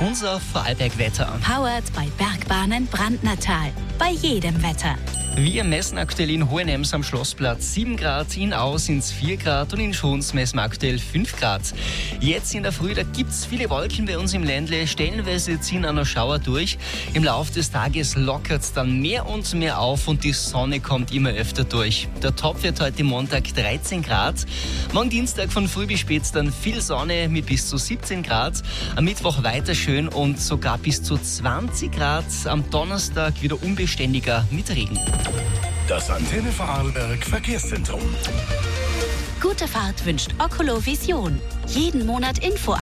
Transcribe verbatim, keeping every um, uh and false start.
unser Vorarlberg-Wetter. Powered bei Bergbahnen Brandnertal. Bei jedem Wetter. Wir messen aktuell in Hohenems am Schlossplatz sieben Grad, in Au sind es vier Grad und in Schons messen wir aktuell fünf Grad. Jetzt in der Früh, da gibt es viele Wolken bei uns im Ländle, stellenweise ziehen auch noch Schauer durch. Im Laufe des Tages lockert es dann mehr und mehr auf und die Sonne kommt immer öfter durch. Der Top wird heute Montag dreizehn Grad, morgen Dienstag von früh bis spät dann viel Sonne mit bis zu siebzehn Grad, am Mittwoch weiter schön und sogar bis zu zwanzig Grad, am Donnerstag wieder unbeständiger mit Regen. Das Antenne Vorarlberg Verkehrszentrum. Gute Fahrt wünscht Oculo Vision. Jeden Monat Info